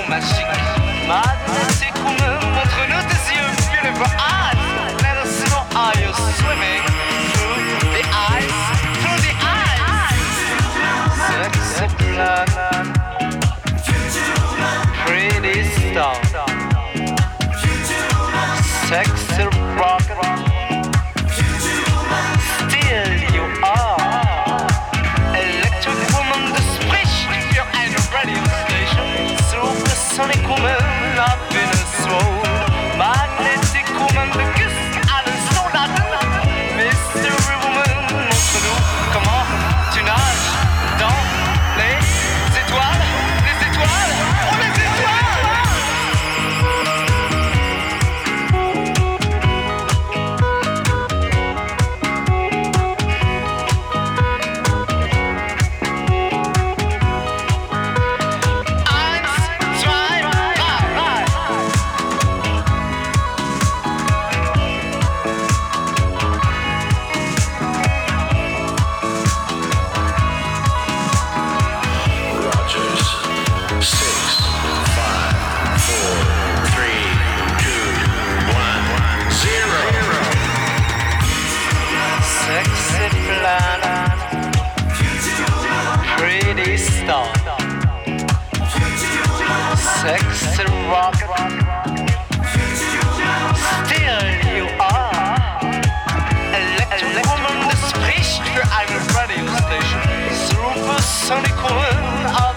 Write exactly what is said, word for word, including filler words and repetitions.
magique. Magnétiquement, montre-nous tes yeux, beautiful eyes. Let us know how you're swimming through the eyes, through the eyes. Sexy planet, pretty star, sexy rocket. Still you are electric woman, the splish. You're at a radio station. Supersonic woman, happiness road. Magnetic woman, the kiss à l'instant latin. Mystery woman, montre-nous comment tu nages dans les étoiles. Les étoiles, oh les étoiles. Sexy planet, pretty star, sexy rocket. Still you are electric woman, the splish. I'm a radio station. Supersonic woman.